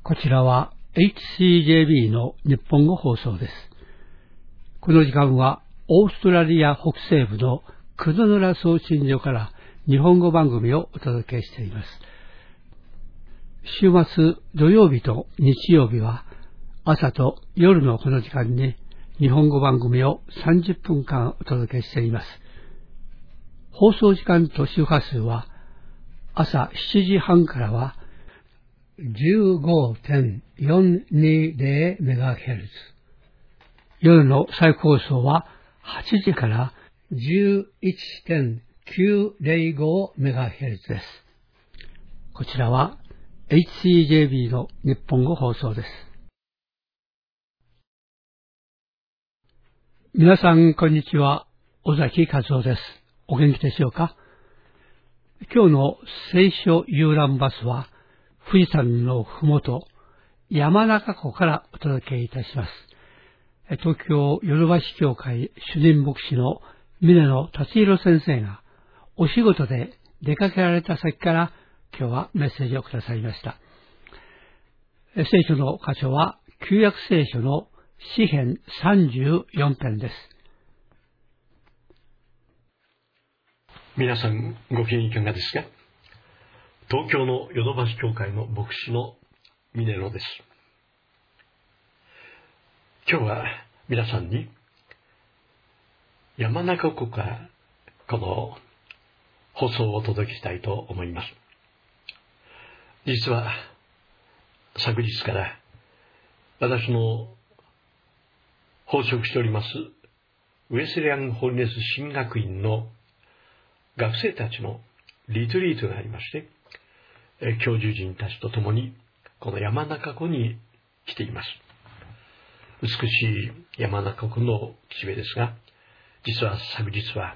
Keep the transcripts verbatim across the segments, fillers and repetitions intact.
こちらは エイチシージェービー の日本語放送です。この時間はオーストラリア北西部のクドヌラ送信所から日本語番組をお届けしています。週末土曜日と日曜日は朝と夜のこの時間に日本語番組をさんじゅっぷんかんお届けしています。放送時間と周波数は朝しちじはんからは じゅうごてんよんにゼロメガヘルツ、夜の再放送ははちじから じゅういちてんきゅうゼロごメガヘルツ です。こちらは エイチシージェービー の日本語放送です。皆さんこんにちは、尾崎和夫です。お元気でしょうか。今日の聖書遊覧バスは富士山のふもと山中湖からお届けいたします。東京ヨドバシ教会主任牧師の峰野達弘先生がお仕事で出かけられた先から今日はメッセージをくださいました。聖書の箇所は旧約聖書の詩編さんじゅうよん編です。 皆さんご機嫌いかがですか。東京のヨドバシ教会の牧師の峰野です。今日は皆さんに山中湖からこの放送をお届けしたいと思います。実は昨日から私の奉職しておりますウェスレアンホリネス神学院の学生たちのリトリートがありまして、教授陣たちと共にこの山中湖に来ています。美しい山中湖の岸辺ですが、実は昨日は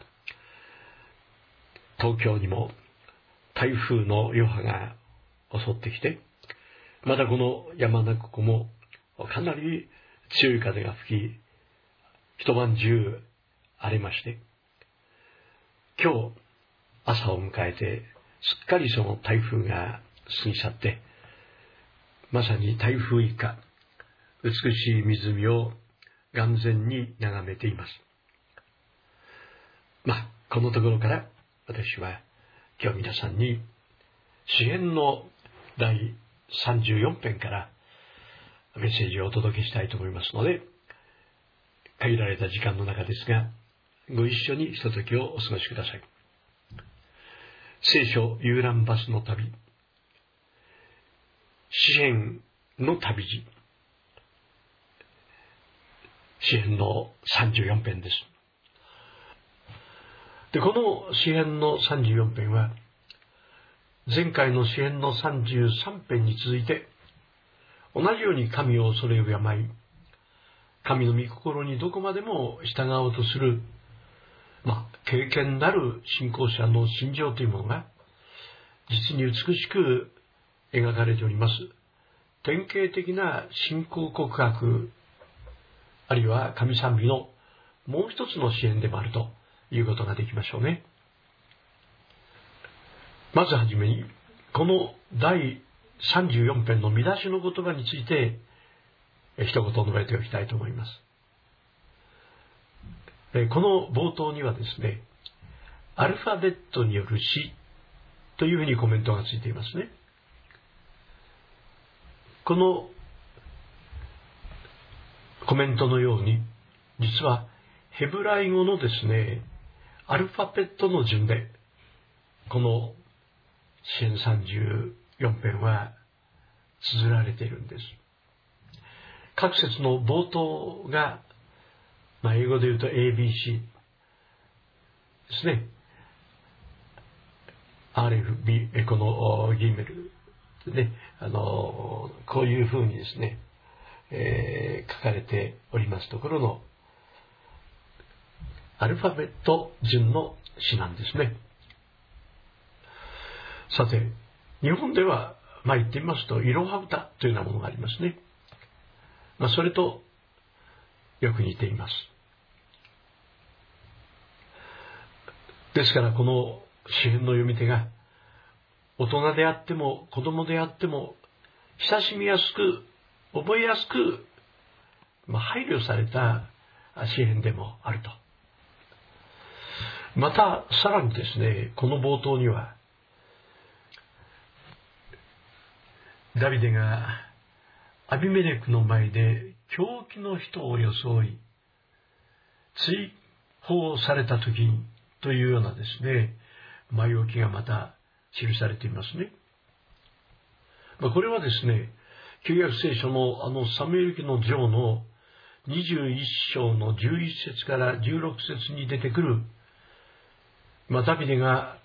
東京にも台風の余波が襲ってきて、まだこの山中湖もかなり強い風が吹き、一晩中荒れまして、今日朝を迎えてすっかりその台風が過ぎ去って、まさに台風以下、美しい湖を眼前に眺めています。まあ、このところから私は今日皆さんに詩編のだいさんじゅうよん編からメッセージをお届けしたいと思いますので、限られた時間の中ですが、ご一緒にひとときをお過ごしください。聖書遊覧バスの旅、詩編の旅路、詩編のさんじゅうよん編です。で、この詩編のさんじゅうよん編は、前回の詩編のさんじゅうさん編に続いて、同じように神を恐れ敬い、神の御心にどこまでも従おうとする、まあ、経験なる信仰者の心情というものが、実に美しく描かれております。典型的な信仰告白、あるいは神賛美のもう一つの詩編でもあるということができましょうね。まずはじめに、このだいさんじゅうよん編の見出しの言葉について一言述べておきたいと思います。この冒頭にはですね、アルファベットによる詩というふうにコメントがついていますね。このコメントのように、実はヘブライ語のですね、アルファベットの順でこの詩編さんじゅうよん編は綴られているんです。各節の冒頭が、まあ、英語で言うと エービーシー ですね。アールエフビー、このギメルね、あのこういうふうにですね、えー、書かれておりますところのアルファベット順の詩なんですね。さて、日本では、まあ言ってみますと、いろは歌というようなものがありますね。まあそれとよく似ています。ですからこの詩編の読み手が大人であっても子供であっても親しみやすく、覚えやすく、まあ、配慮された詩篇でもあると。また、さらにですね、この冒頭には、ダビデがアビメレクの前で狂気の人を装い、追放された時というようなですね、前置きがまた記されていますね。まあ、これはですね、旧約聖書のあのサムエル記の上のにじゅういっ章のじゅういっ節からじゅうろく節に出てくる、まあ、ダビデが、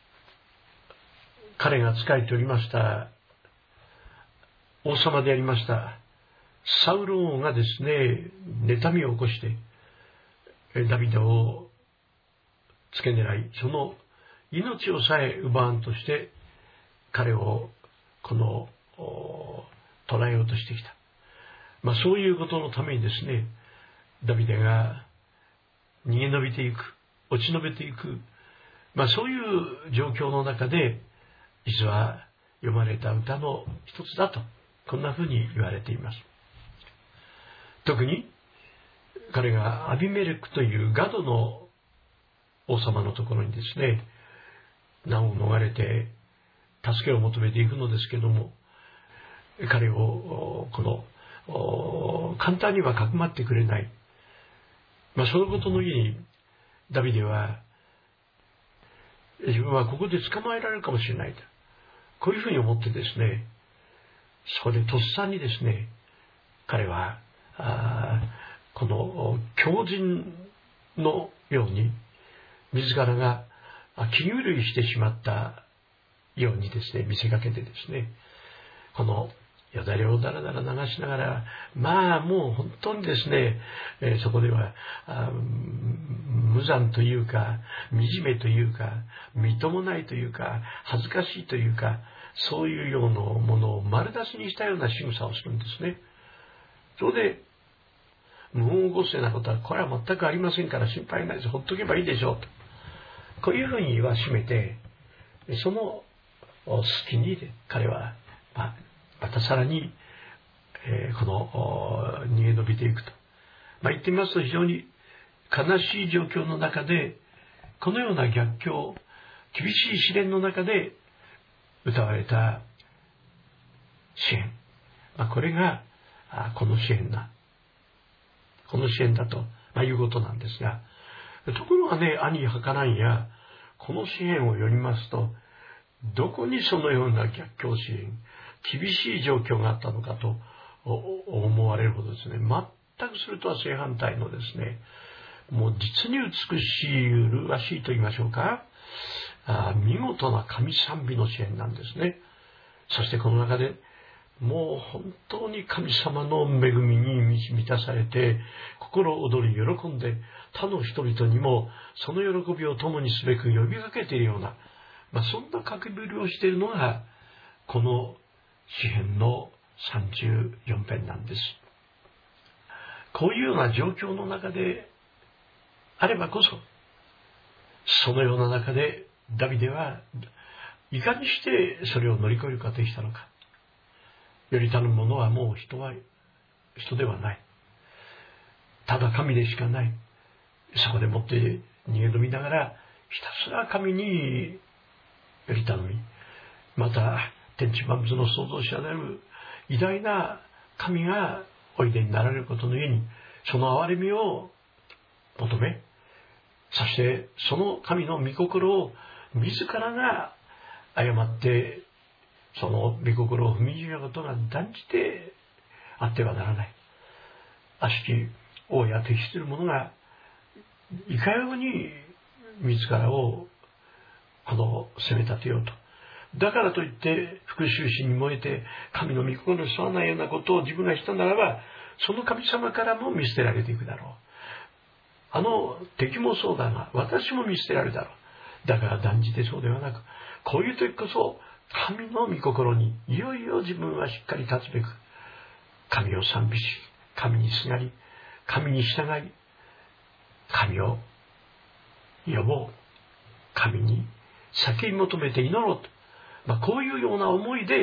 彼が仕えておりました王様でありましたサウル王がですね、妬みを起こしてダビデを付け狙い、その命をさえ奪わんとして彼をこの捕らえようとしてきた。まあそういうことのためにですね、ダビデが逃げ延びていく、落ち延びていく、まあそういう状況の中で実は読まれた歌の一つだと、こんなふうに言われています。特に彼がアビメレクというガドの王様のところにですね、難を逃れて助けを求めていくのですけども、彼をこの簡単にはかくまってくれない。まあそのことの上にダビデは、自分はここで捕まえられるかもしれないと、こういうふうに思ってですね、そこでとっさにですね、彼はあこの狂人のように自らが気狂いしてしまったようにですね、見せかけてですね、このよだれをだらだら流しながら、まあもう本当にですね、えー、そこでは無残というか惨めというかみっともないというか恥ずかしいというか、そういうようなものを丸出しにしたような仕草をするんですね。それで無言ごせなことはこれは全くありませんから心配ないです、ほっとけばいいでしょうと、こういうふうに言わしめて、その隙に彼は、まあ、またさらに、えー、この逃げ延びていくと、まあ、言ってみますと非常に悲しい状況の中で、このような逆境、厳しい試練の中で歌われた詩篇、まあ、これがこの詩篇だこの詩篇だと、まあ、いうことなんですが、ところがね、兄はからんやこの詩篇を読みますと、どこにそのような逆境支援、厳しい状況があったのかと思われるほどですね、全くそれとは正反対のですね、もう実に美しい、麗しいと言いましょうか、あ見事な神賛美の詩篇なんですね。そしてこの中でもう本当に神様の恵みに満たされて、心躍り喜んで他の人々にもその喜びを共にすべく呼びかけているような、まあ、そんな書きぶりをしているのがこの詩篇のさんじゅうよん編なんです。こういうような状況の中であればこそ、そのような中でダビデはいかにしてそれを乗り越えることができたのか。より頼む者はもう人は人ではない、ただ神でしかない。そこでもって逃げ延びながらひたすら神により頼み、また天地万物の創造者である偉大な神がおいでになられることの上に、その憐れみを求め、そしてその神の御心を自らが誤ってその御心を踏みにじることが断じてあってはならない。悪しき王や敵する者がいかように自らをこの責め立てようと、だからといって復讐心に燃えて神の御心に沿わないようなことを自分がしたならば、その神様からも見捨てられていくだろう。あの敵もそうだが私も見捨てられるだろう。だから断じてそうではなく、こういう時こそ神の御心にいよいよ自分はしっかり立つべく、神を賛美し、神にすがり、神に従い、神を呼ぼう、神に叫び求めて祈ろうと、まあ、こういうような思いで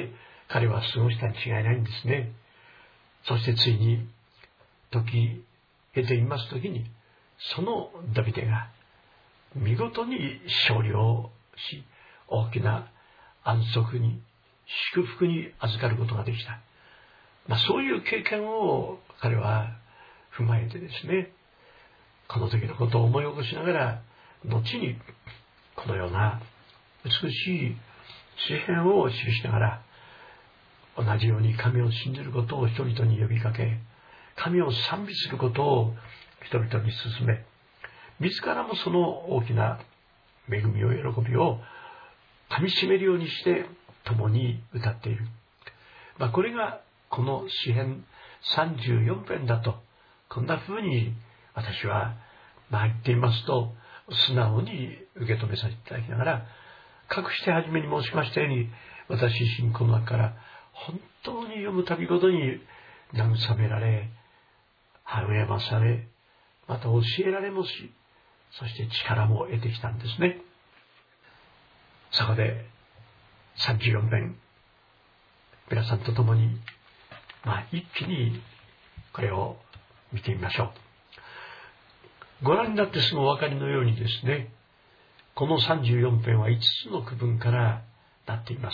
彼は過ごしたに違いないんですね。そしてついに時経ています時に、そのダビデが見事に勝利をし、大きな安息に祝福に預かることができた。まあ、そういう経験を彼は踏まえてですね、この時のことを思い起こしながら、後にこのような美しい詩篇を記しながら、同じように神を信じることを人々に呼びかけ、神を賛美することを人々に勧め、自らもその大きな恵みを喜びをかみしめるようにして共に歌っている。まあ、これがこの詩編さんじゅうよん編だと、こんな風に私はまあ言っていますと、素直に受け止めさせていただきながら、かくして初めに申しましたように、私自身この中から本当に読むたびごとに慰められ、励まされ、また教えられもし、そして力も得てきたんですね。そこでさんじゅうよん編、皆さんと共に、まあ一気にこれを見てみましょう。ご覧になってすぐお分かりのようにですね、このさんじゅうよん編はいつつの区分からなっています。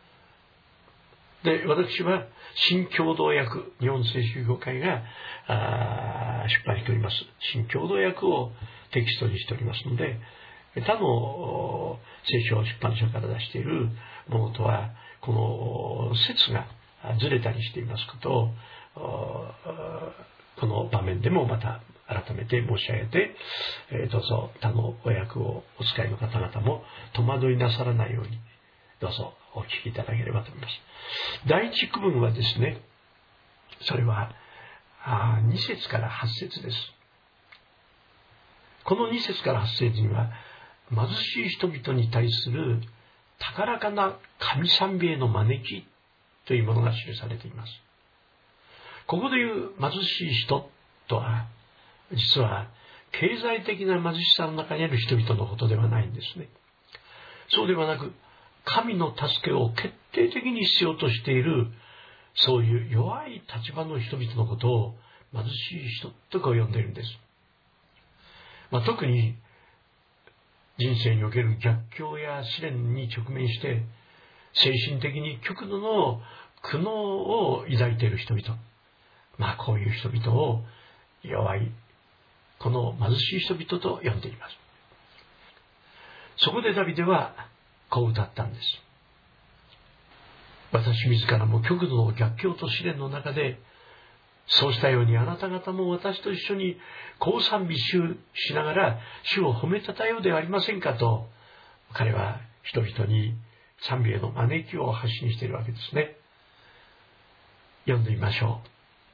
で、私は新共同訳、日本聖書協会が出版しております。新共同訳をテキストにしておりますので、他の聖書出版社から出しているものとは、この説がずれたりしていますことを、この場面でもまた改めて申し上げて、どうぞ他のお訳をお使いの方々も戸惑いなさらないように、どうぞお聞きいただければと思います。第一区分はですね、それはに節からはち節です。このに節からはち節には、貧しい人々に対する高らかな神賛美への招きというものが記されています。ここでいう貧しい人とは、実は経済的な貧しさの中にある人々のことではないんですね。そうではなく、神の助けを決定的に必要としている、そういう弱い立場の人々のことを貧しい人とこう呼んでいるんです。まあ、特に人生における逆境や試練に直面して、精神的に極度の苦悩を抱いている人々、まあこういう人々を弱い、この貧しい人々と呼んでいます。そこでダビデはこう歌ったんです。私自らも極度の逆境と試練の中で、そうしたようにあなた方も私と一緒にこう賛美しながら主を褒めたたえようではありませんかと、彼は人々に賛美への招きを発信しているわけですね。読んでみましょ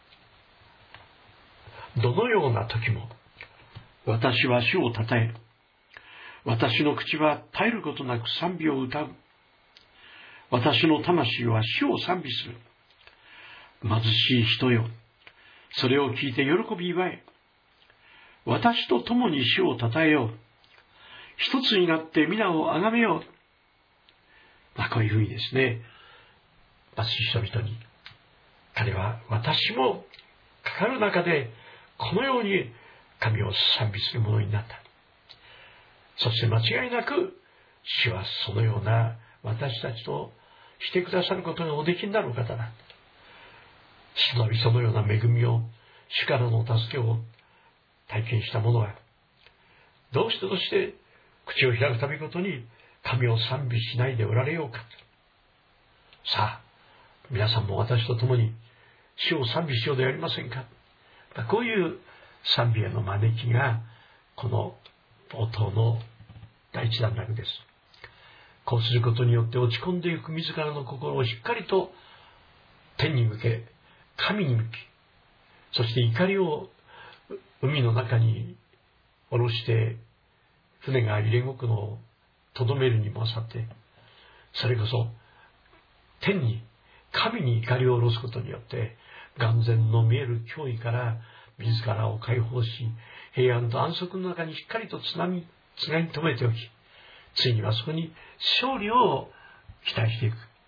う。どのような時も私は主をたたえ、私の口は絶えることなく賛美を歌う。私の魂は主を賛美する。貧しい人よ、それを聞いて喜び祝え。私と共に主をたたえよう。一つになって皆をあがめよう。まあこういうふうにですね、貧しい人々に、彼は私もかかる中でこのように神を賛美するものになった。そして間違いなく主はそのような私たちとしてくださることがおできになるお方だ。そのそのような恵みを、主からの助けを体験した者は、どうしてどうして口を開くたびごとに神を賛美しないでおられようか。さあ、皆さんも私と共に主を賛美しようではありませんか。こういう賛美への招きが、この冒頭の第一段落です。こうすることによって落ち込んでいく自らの心をしっかりと天に向け、神に向き、そして怒りを海の中に下ろして船が揺れ動くのをとどめるにもあさって、それこそ天に神に怒りを下ろすことによって眼前の見える脅威から自らを解放し、平安と安息の中にしっかりとつなみつなぎ止めておき、ついにはそこに勝利を期待していく、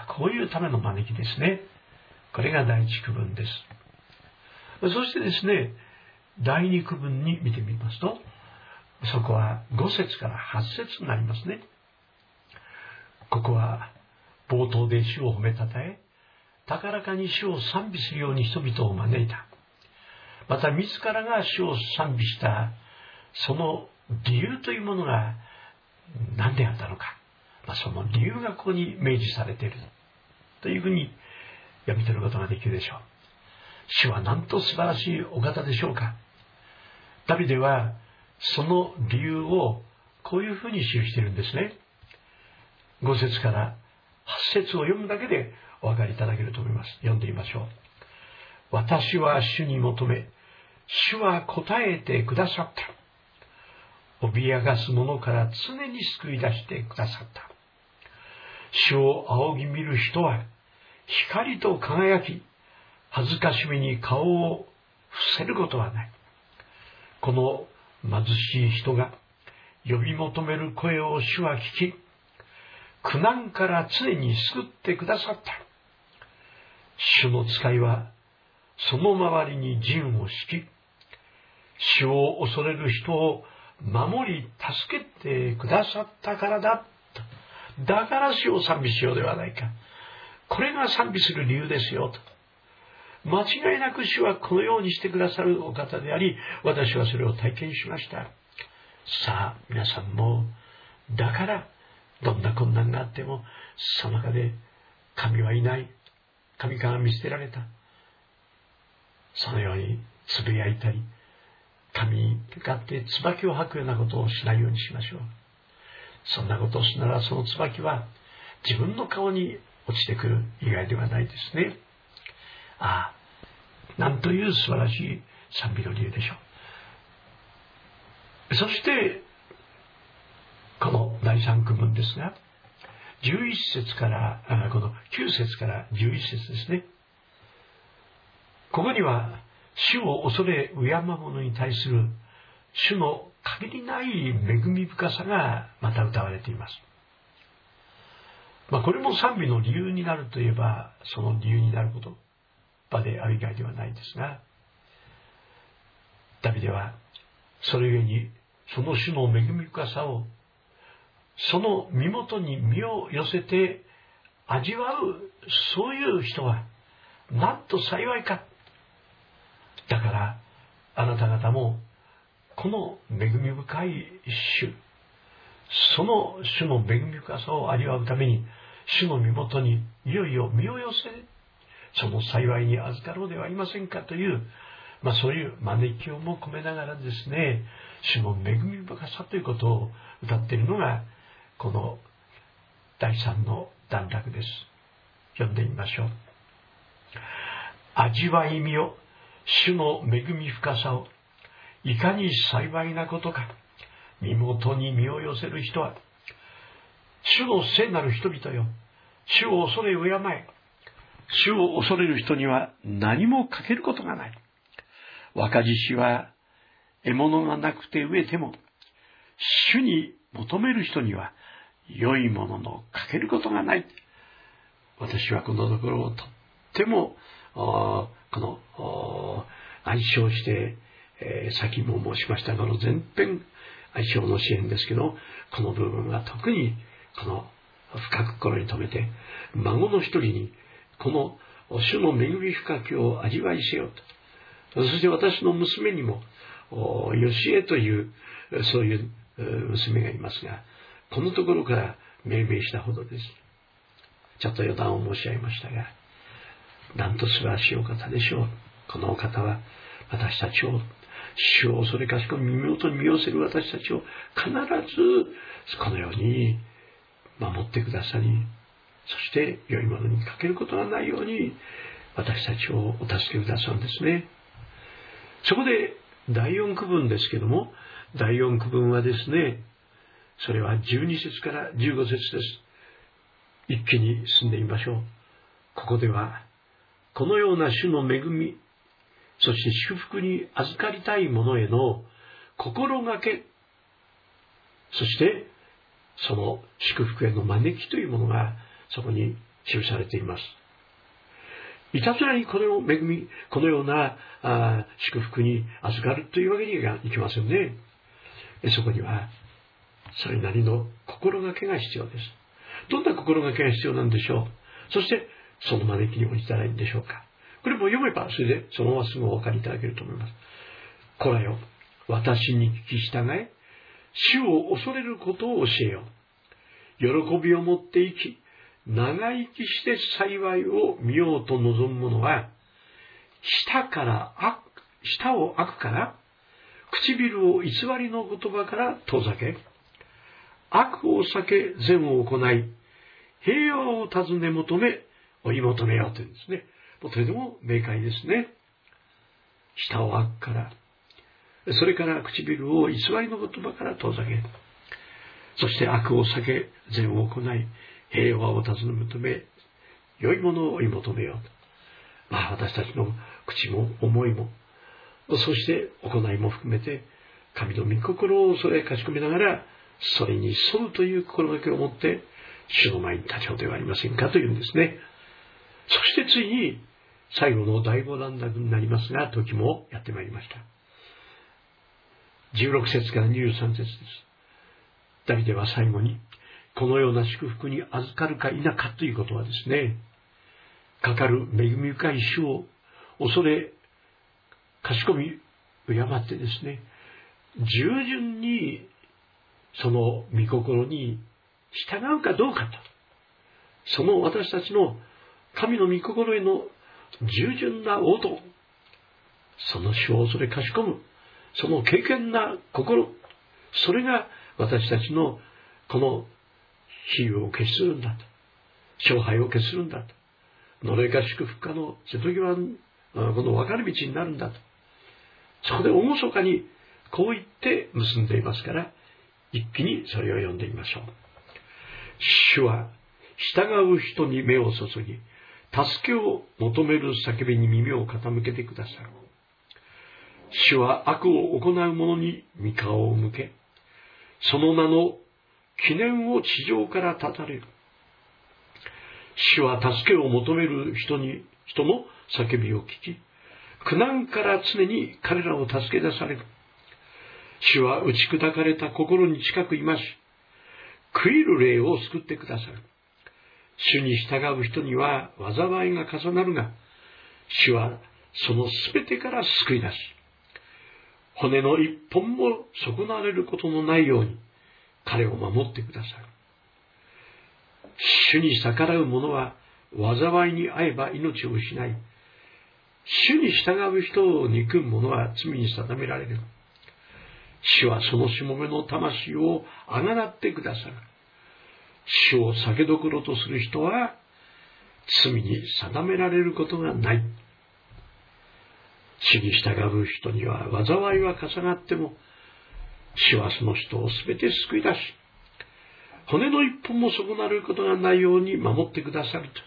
こういうための招きですね。これが第一区分です。そしてですね、第二区分に見てみますと、そこはご節からはち節になりますね。ここは冒頭で主を褒めたたえ、高らかに主を賛美するように人々を招いた。また自らが主を賛美したその理由というものが何であったのか、まあ、その理由がここに明示されているというふうに読み取ることができるでしょう。主はなんと素晴らしいお方でしょうか。ダビデはその理由をこういうふうに記しているんですね。ご節からはち節を読むだけでお分かりいただけると思います。読んでみましょう。私は主に求め、主は答えてくださった。脅かす者から常に救い出してくださった。主を仰ぎ見る人は光と輝き、恥ずかしみに顔を伏せることはない。この貧しい人が呼び求める声を主は聞き、苦難から常に救ってくださった。主の使いはその周りに陣を敷き、主を恐れる人を守り助けてくださったからだ。だから主を賛美しようではないか。これが賛美する理由ですよと。間違いなく主はこのようにしてくださるお方であり、私はそれを体験しました。さあ皆さんも、だからどんな困難があってもその中で神はいない、神から見捨てられた、そのようにつぶやいたり、神に向かって椿を吐くようなことをしないようにしましょう。そんなことをしながらその椿は自分の顔に落ちてくる以外ではないですね。ああ、なんという素晴らしい賛美の理由でしょう。そしてこのだいさん区分ですが、じゅういち節からあこのきゅう節からじゅういち節ですね。ここには主を恐れ敬う者に対する主の限りない恵み深さがまた歌われています。まあ、これも賛美の理由になるといえばその理由になる言葉である以外ではないですが、ダビデはそれゆえにその主の恵み深さをその身元に身を寄せて味わう、そういう人はなんと幸いか。だからあなた方もこの恵み深い主、その主の恵み深さを味わうために主の身元にいよいよ身を寄せ、その幸いに預かろうではありませんかという、まあ、そういう招きをも込めながらですね、主の恵み深さということを歌っているのがこのだいさんの段落です。読んでみましょう。味わいみよ主の恵み深さを、いかに幸いなことか。身元に身を寄せる人は、主の聖なる人々よ、主を恐れ敬え。主を恐れる人には何も欠けることがない。若獅子は獲物がなくて飢えても、主に求める人には良いものの欠けることがない。私はこのところをとってもこの愛称して、えー、先も申しましたこの前編愛称の支援ですけど、この部分は特にこの深く心に留めて、孫の一人にこの主の恵み深きを味わいせよと。そして私の娘にもよしえというそういう娘がいますが、このところから命名したほどです。ちょっと余談を申し上げましたが、なんと素晴らしいお方でしょう。このお方は私たちを、主を恐れかしこ身元に身を寄せる私たちを必ずこのように守ってくださり、そして良いものに欠けることがないように私たちをお助けくださるんですね。そこでだいよん区分ですけども、だいよん区分はですね、それはじゅうに節からじゅうご節です。一気に進んでみましょう。ここではこのような主の恵み、そして祝福に預かりたい者への心がけ、そしてその祝福への招きというものがそこに記されています。いたずらにこの恵み、このようなあ祝福に預かるというわけにはいきませんね。そこには、それなりの心がけが必要です。どんな心がけが必要なんでしょう。そして、その招きに応じたらいいんでしょうか。これも読めば、それでそのまますぐお分かりいただけると思います。こらよ、私に聞き従え、主を恐れることを教えよ。喜びを持って生き、長生きして幸いを見ようと望む者は、舌から悪、舌を悪から、唇を偽りの言葉から遠ざけ、悪を避け善を行い、平和を尋ね求め、追い求めようというんですね。とても明快ですね。舌を悪から、それから唇を偽りの言葉から遠ざけ、そして悪を避け善を行い、平和を尋ね求め、良いものを追い求めようと。まあ私たちの口も思いも、そして行いも含めて、神の御心をそれへかしこめながら、それに沿うという心がけを持って、主の前に立ち会うではありませんかというんですね。そしてついに、最後の第五段落になりますが、時もやってまいりました。じゅうろく節からにじゅうさん節です。ダビデは最後に、このような祝福に預かるか否かということはですね、かかる恵み深い主を恐れ、かしこみ、敬ってですね、従順にその御心に従うかどうかと、その私たちの神の御心への従順な応答、その主を恐れかしこむ、その敬虔な心、それが私たちのこの比喩を決するんだと、勝敗を決するんだと、呪いか祝福かの瀬戸際のこの分かれ道になるんだと、そこで厳かにこう言って結んでいますから、一気にそれを読んでみましょう。主は従う人に目を注ぎ、助けを求める叫びに耳を傾けてくださる。主は悪を行う者に御顔を向け、その名の記念を地上から断たれる。主は助けを求める人に、人の叫びを聞き、苦難から常に彼らを助け出される。主は打ち砕かれた心に近くいまし、悔いる霊を救ってくださる。主に従う人には災いが重なるが、主はそのすべてから救い出し、骨の一本も損なわれることのないように彼を守ってくださる。主に逆らう者は災いに遭えば命を失い、主に従う人を憎む者は罪に定められる。主はそのしもべの魂をあがなってくださる。主を酒どころとする人は罪に定められることがない。主に従う人には災いは重なっても、主はその人をすべて救い出し、骨の一本も損なることがないように守ってくださると。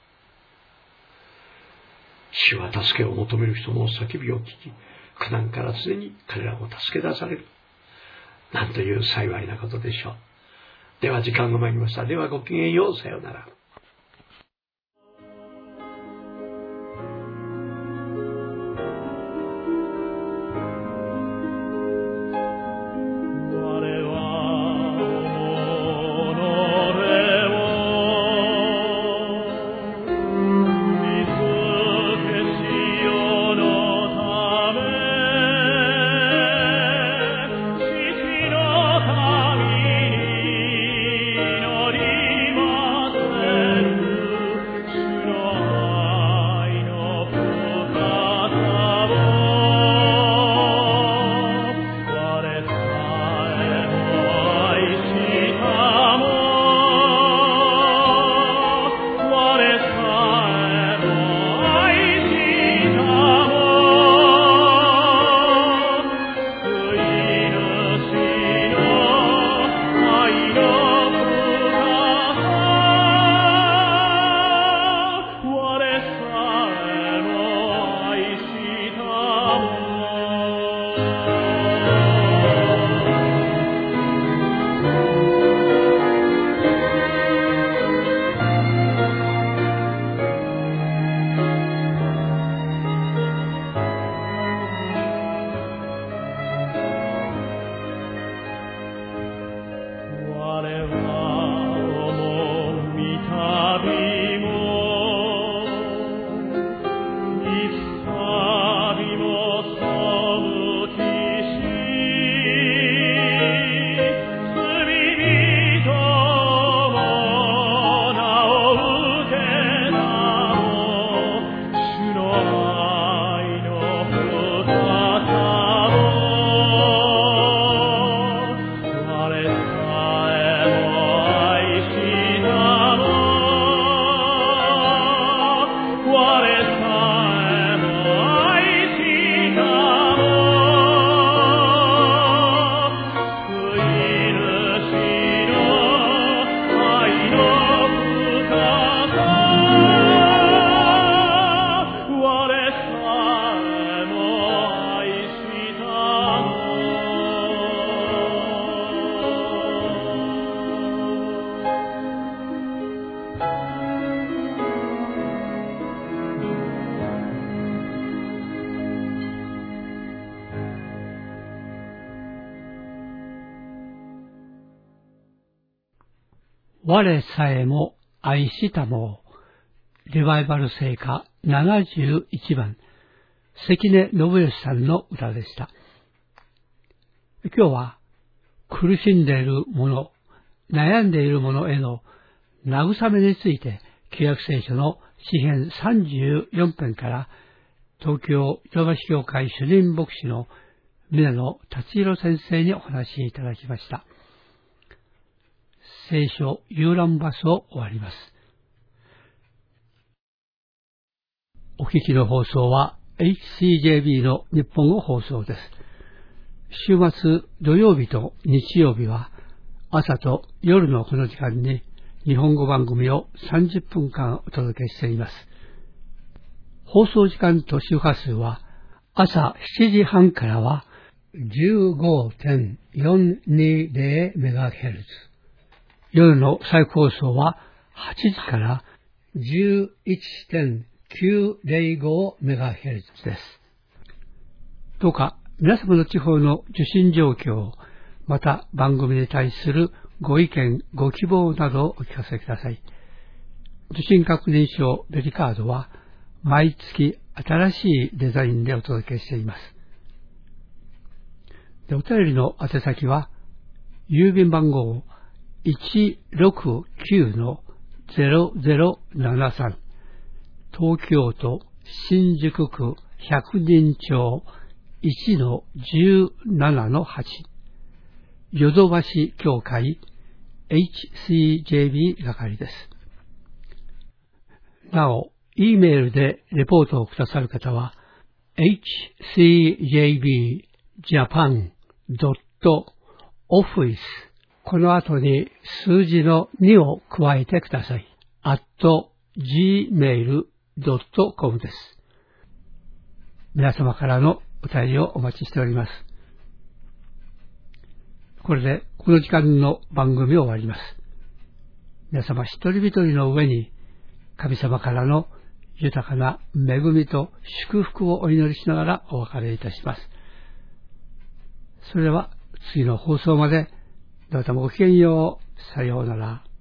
主は助けを求める人の叫びを聞き、苦難から常に彼らを助け出される。なんという幸いなことでしょう。では時間が参りました。ではごきげんよう。さようなら。 「 我さえも愛したもう、リバイバル聖歌ななじゅういちばん、関根信義さんの歌でした。今日は苦しんでいる者、悩んでいる者への慰めについて、旧約聖書の詩編さんじゅうよん編から東京ヨドバシ教会主任牧師の峰野達弘先生にお話しいただきました。聖書遊覧バスを終わります。お聞きの放送は エイチシージェービー の日本語放送です。週末土曜日と日曜日は朝と夜のこの時間に日本語番組をさんじゅっぷんかんお届けしています。放送時間と周波数は朝しちじはんからは じゅうごてんよんにゼロメガヘルツ、夜の再放送ははちじから じゅういちてんきゅうゼロごメガヘルツ です。どうか皆様の地方の受信状況、また番組に対するご意見、ご希望などをお聞かせください。受信確認証ベリカードは毎月新しいデザインでお届けしています。でお便りの宛先は郵便番号 いちろくきゅうのゼロゼロななさん、東京都新宿区百人町 いちのじゅうななのはち、ヨドバシ協会 エイチシージェービー 係です。なお、E メールでレポートをくださる方は エイチシージェービージャパンドットオフィス、 この後に数字のにを加えてください。アットジーメールドットコム です。皆様からのお便りをお待ちしております。これでこの時間の番組を終わります。皆様一人一人の上に神様からの豊かな恵みと祝福をお祈りしながらお別れいたします。それでは次の放送までどうぞごきげんよう。さようなら。